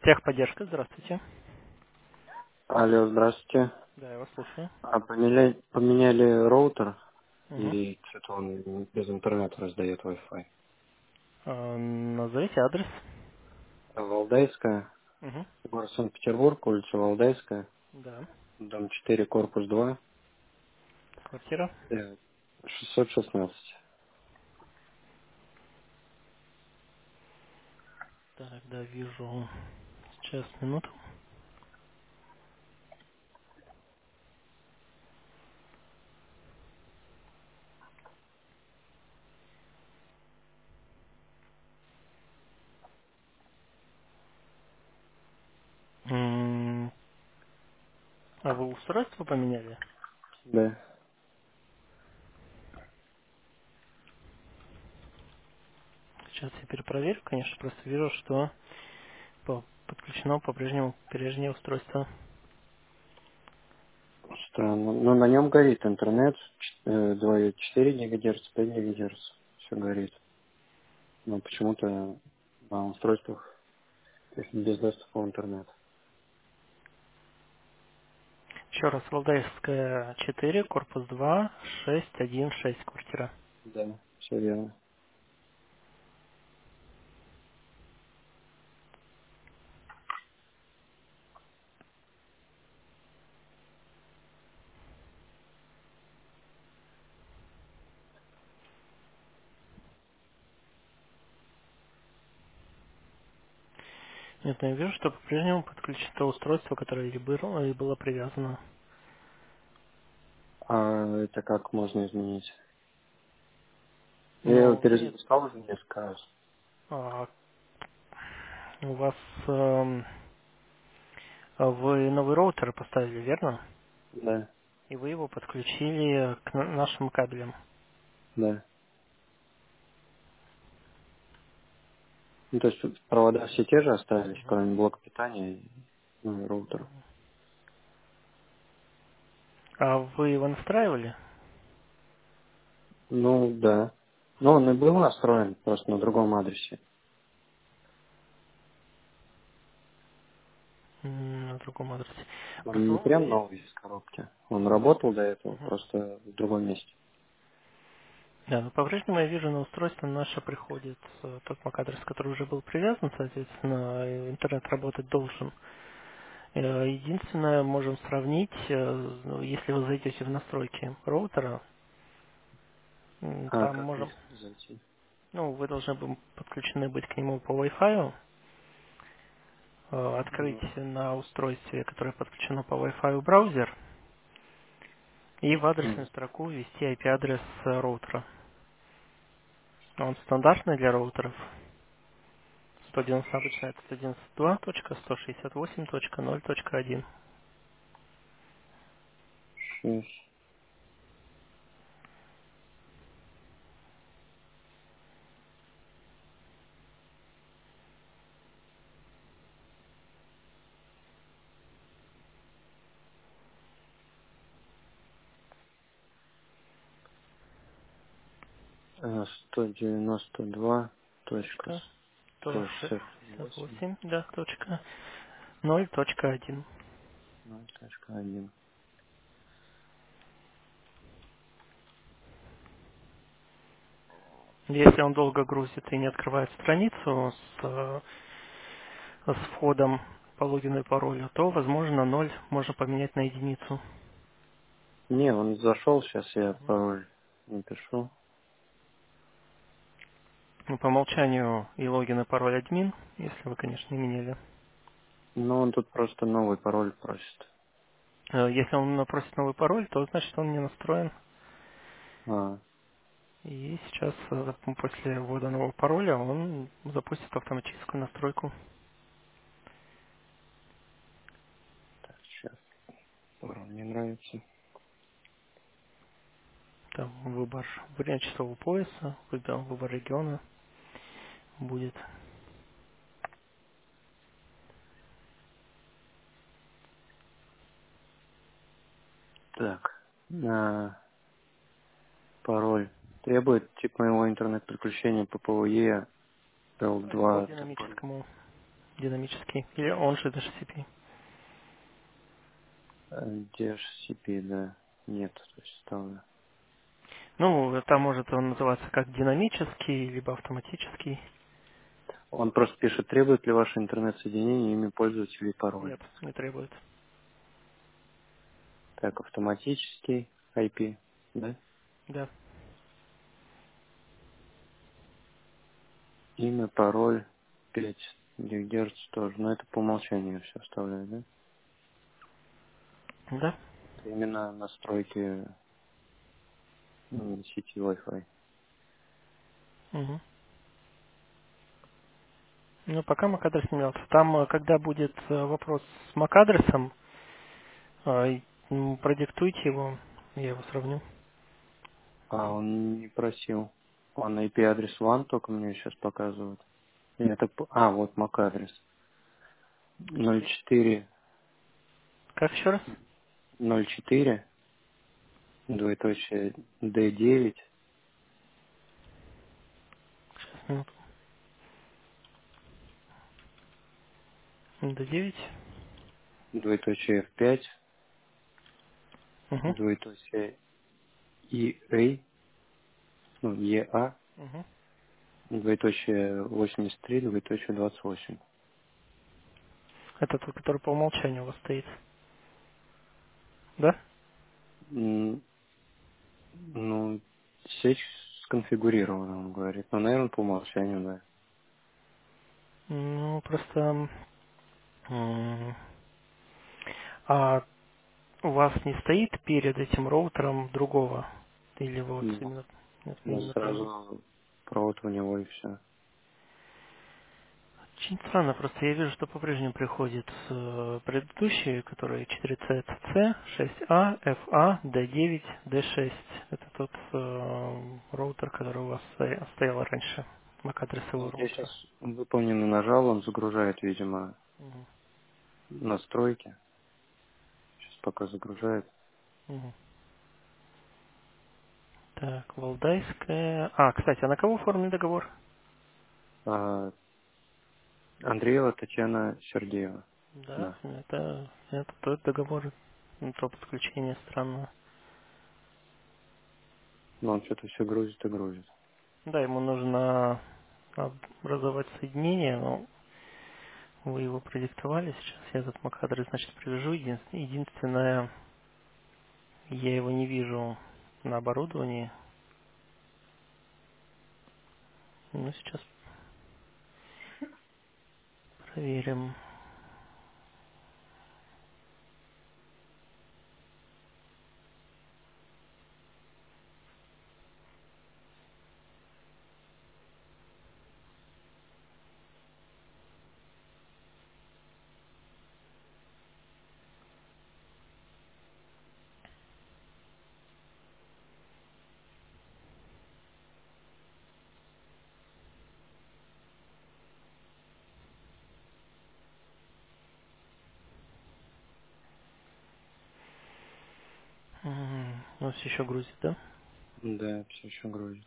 Техподдержка, здравствуйте. Алло, здравствуйте. Да, я вас слушаю. Поменяли роутер, Угу. и что-то он без интернета раздает Wi-Fi. Назовите адрес. Валдайская, Угу. город Санкт-Петербург, улица Валдайская, Да. дом 4, корпус 2, Квартира. 616. Так, да, вижу. Сейчас, минуту. А вы устройство поменяли? Да. Сейчас я перепроверю, конечно, просто вижу, что подключено по-прежнему прежнее устройство. Странно. Но на нем горит интернет, 4 ГГц, 5 ГГц, все горит. Но почему-то на устройствах без доступа в интернет. Еще раз, Валдаевская 4, корпус 2, 616, квартира. Да, все верно. Нет, но я вижу, что по-прежнему подключено то устройство, которое и было привязано. А это как можно изменить? Я его Ну, нет, перезапускал уже несколько раз. а, у вас вы новый роутер поставили, верно? Да, И вы его подключили к нашим кабелям. да. Ну, то есть тут провода все те же остались, Мгм. кроме блока питания и роутера. А вы его настраивали? Ну, да. Ну, он и был настроен, просто на другом адресе. На другом адресе. Просто, Он не ну, прям новый из коробки. Он работал до этого, мгм. просто в другом месте. Да, но по-прежнему я вижу, на устройство наше приходит тот MAC-адрес, который уже был привязан, соответственно, интернет работать должен. Единственное, можем сравнить, ну, если вы зайдете в настройки роутера, А там как можем, зайти? ну, вы должны подключены быть к нему по Wi-Fi, открыть Ну, на устройстве, которое подключено по Wi-Fi браузер, и в адресную строку ввести IP-адрес роутера. Он стандартный для роутеров. 190 обычно это 192.168.0.1. 6. э, 192 точка Точка 168 168, да, точка 0.1. 0.1. Если он долго грузит и не открывает страницу с входом по логину и паролю, то, возможно, 0 можно поменять на единицу. Не, он зашел, сейчас я пароль напишу. Ну, по умолчанию и логин, и пароль админ, если вы, конечно, не меняли. Но он тут просто новый пароль просит. Если он просит новый пароль, то значит он не настроен. А, И сейчас, после ввода нового пароля, он запустит автоматическую настройку. так, сейчас. Пароль не нравится. Там выбор время часового пояса, выбор региона будет. Так, пароль. Требует тип моего интернет-подключения ППОЕ По L2 такой. динамическому. динамический, или он же DHCP. DHCP, да. Нет, то есть ставлю. Ну, там может он называться как динамический, либо автоматический. Он просто пишет, требует ли ваше интернет-соединение имя пользователя и пароль. Нет, не требует. Так, автоматический IP, да? Да. Имя, пароль, 5 ГГц тоже. Но это по умолчанию все оставляю, да? Да. Это именно настройки сети Wi-Fi. Угу. Ну, пока MAC-адрес не менялся. Там, когда будет вопрос с MAC-адресом, продиктуйте его, я его сравню. А он не просил. Он IP-адрес WAN только мне сейчас показывает. Вот MAC-адрес. 04, Как еще раз? 04, двоеточие, D9, Сейчас, минуту. D9. двоеточие F5, Угу. двоеточие EA, EA, Угу. двоеточие 83, двоеточие 28. Это тот, который по умолчанию у вас стоит. Да? М, Ну, сеть сконфигурирована, он говорит. Ну, наверное, по умолчанию, да. Ну, просто... А у вас не стоит перед этим роутером другого? Или вот Ну, именно... Нет, ну, именно по нему? сразу провод у него и все. Очень странно, просто я вижу, что по-прежнему приходит предыдущие, которые 4C, 6A, FA, D9, D6. Это тот роутер, который у вас стоял раньше, MAC-адресового Вот я сейчас роутера. выполненно нажал, он загружает, видимо, Мгм. настройки. Сейчас пока загружает. Мгм. Так, Валдайская. Кстати, а на кого оформлен договор? А, Андреева Татьяна Сергеева. Да, Да. это тот договор, то подключение странно. Но он что-то все грузит и грузит. Да, ему нужно образовать соединение, но вы его продиктовали. Сейчас я этот MAC-адрес, значит, привяжу. Единственное, я его не вижу на оборудовании. Ну, сейчас проверим. У нас еще грузит, да? Да, все еще грузит.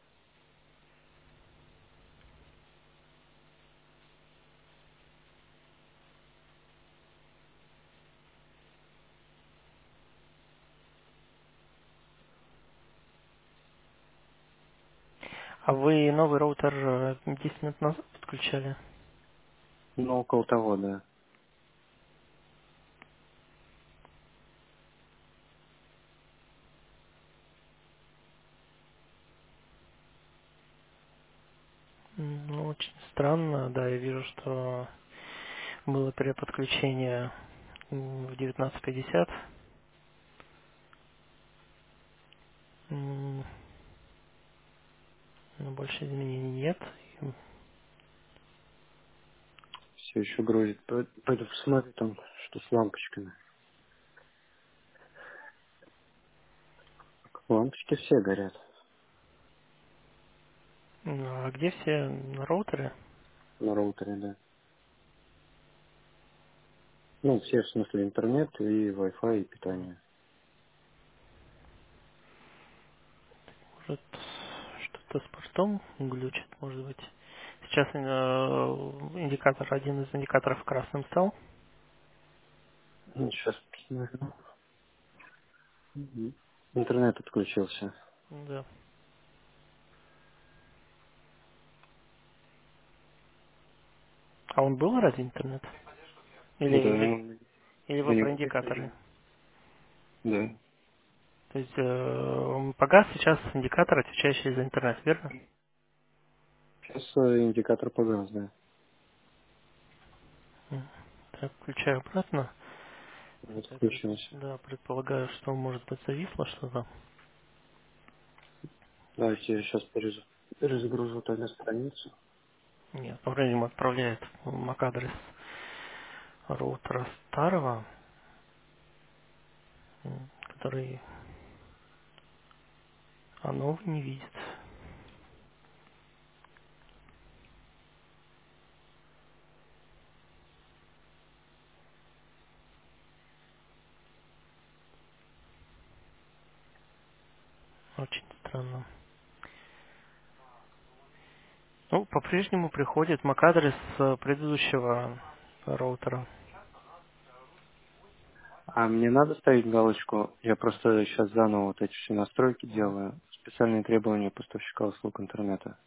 А вы новый роутер 10 минут назад подключали? Ну, около того, да. Ну, очень странно, да, я вижу, что было переподключение в 19:50. Но больше изменений нет. Все еще грузит. Пойду посмотрю там, что с лампочками. Лампочки все горят А где все роутеры? на роутере, да. Ну, все в смысле интернет и Wi-Fi и питание. Может, что-то с портом глючит, может быть. Сейчас индикатор, один из индикаторов красным стал. Сейчас посмотрю. Мгм. Интернет отключился. Да. А он был ради интернет? Или, Да, или, он или у вы про него индикаторы? Wi-Fi. Да. То есть он погас сейчас индикатор, отвечающий за интернет, верно? Сейчас индикатор погас, да. М. Так, включаю обратно. Вот Так, включился. да, предполагаю, что может быть зависло что-то. Давайте я сейчас перезагружу тогда страницу. Нет, по-прежнему отправляет MAC-адрес роутера старого, который новый не видит. Очень странно. Ну, по-прежнему приходит MAC-адрес предыдущего роутера. А мне надо ставить галочку? Я просто сейчас заново вот эти все настройки Мгм. делаю. Специальные требования поставщика услуг интернета.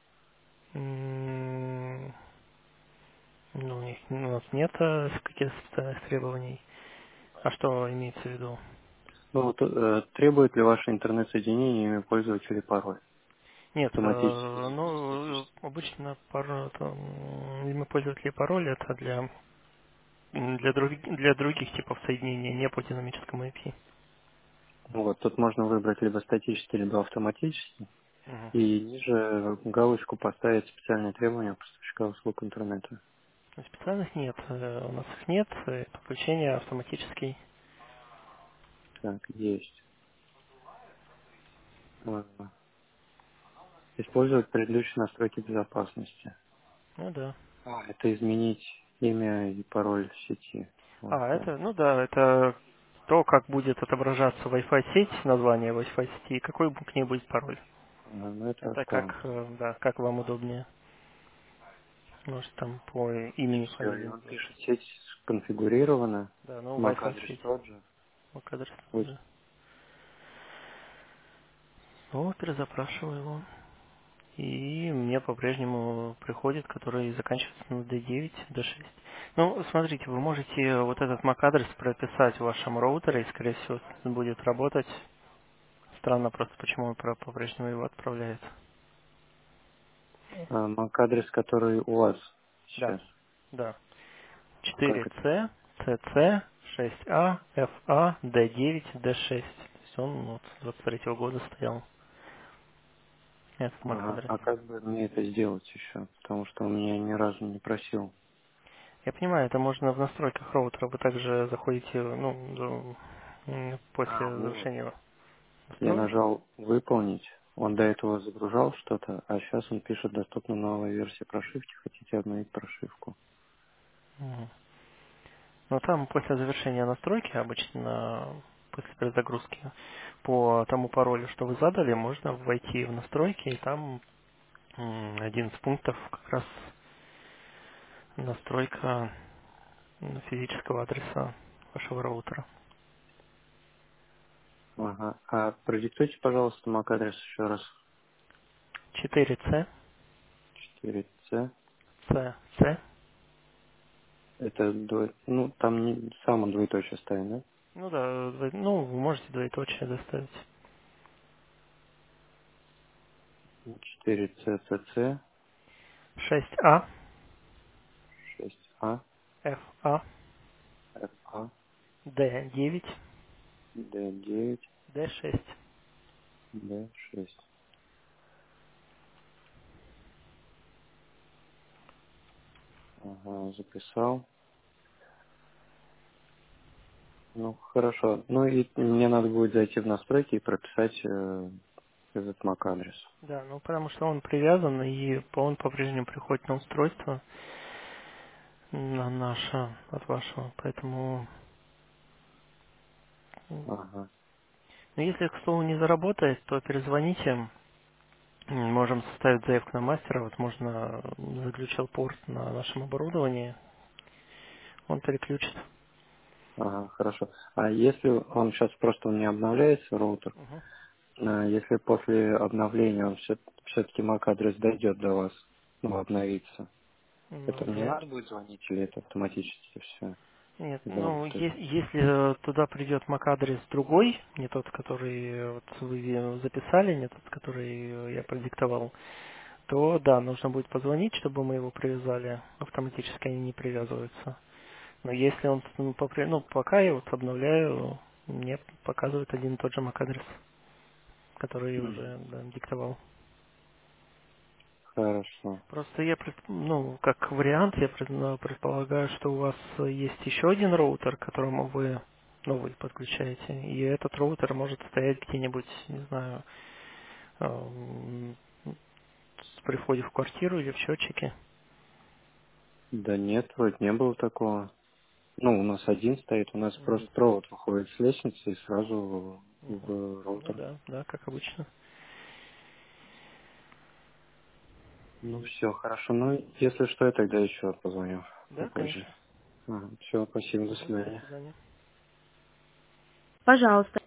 М, Ну, у нас нет каких-то специальных требований. А что имеется в виду? Ну вот требует ли ваше интернет-соединение имя пользователя и пароль? Нет, Автоматически или ну, статически? обычно имя пользователя и пароль это для других типов соединения, не по динамическому IP. Ну вот, тут можно выбрать либо статически, либо автоматически. Мгм. И ниже галочку поставить специальные требования поставщика услуг интернета. Специальных нет, у нас их нет, подключение автоматический. Так, есть. Использовать предыдущие настройки безопасности. Ну да. Это изменить имя и пароль сети Wi-Fi. Это, ну да, это то, как будет отображаться Wi-Fi сеть, название Wi-Fi сети, и какой к ней будет пароль. Ну, это Это аккаунт. да, как вам удобнее. Может там по имени, Все, и фамилии он назвать. пишет, сеть сконфигурирована, Да, ну Wi-Fi MAC-адрес сеть. тот же. MAC-адрес тот Ой, же. Ну, перезапрашиваю его. И мне по-прежнему приходит, который заканчивается на D9, D6. Ну, смотрите, вы можете вот этот MAC-адрес прописать в вашем роутере, и, скорее всего, будет работать. Странно просто, почему он по-прежнему его отправляет. MAC-адрес, который у вас Да, сейчас. да. Как это? 4C, CC, 6A, FA, D9, D6. То есть он вот с 23 года стоял, этот Ага. MAC-адрес. А как бы мне это сделать еще? Потому что он меня ни разу не просил. Я понимаю, это можно в настройках роутера. Вы также заходите, ну, после Вот. завершения Я настроек. нажал «Выполнить». Он до Мгм. этого загружал что-то, а сейчас он пишет «Доступна новая версия прошивки. Хотите обновить прошивку?» Мгм. Но там после завершения настройки, обычно после перезагрузки, по тому паролю, что вы задали, можно войти в настройки, и там один из пунктов как раз настройка физического адреса вашего роутера. Ага. А продиктуйте, пожалуйста, MAC-адрес еще раз. 4C, 4C. C. Это ну, там не само двоеточие ставим, да? Ну да, ну, вы можете двоеточие доставить. 4CCC, 6А, 6А, FA, FA, D9, D9, D6. D6. Ага, записал. Ну, хорошо. Ну и мне надо будет зайти в настройки и прописать этот MAC-адрес. Да, ну потому что он привязан, и он по-прежнему приходит на устройство, на наше, от вашего. Поэтому, Ага. ну, если, к слову, не заработает, то перезвоните, Можем составить заявку на мастера, возможно, заключил порт на нашем оборудовании, он переключит. Ага, хорошо. А если он сейчас просто не обновляется, роутер, Мгм. если после обновления он все-таки MAC-адрес дойдет до вас, ну, обновится, Ну, это мне надо будет звонить или это автоматически все Нет, ну, заработает? если туда придет MAC-адрес другой, не тот, который вот вы записали, не тот, который я продиктовал, то да, нужно будет позвонить, чтобы мы его привязали. Автоматически они не привязываются. Но если он, ну, пока я вот обновляю, мне показывает один и тот же MAC-адрес, который я Мгм. уже да, диктовал. Хорошо. Просто я, ну, как вариант, я предполагаю, что у вас есть еще один роутер, к которому вы новый подключаете, и этот роутер может стоять где-нибудь, не знаю, при входе в квартиру или в счетчике. Да нет, вроде не было такого. Ну, у нас один стоит, у нас Мгм. просто провод выходит с лестницы и сразу Мгм. в Ну роутер. да, да, как обычно. Ну все, хорошо. Ну, если что, я тогда еще позвоню Да, попозже. конечно. Все, спасибо, до Мгм. До свидания. свидания. Пожалуйста.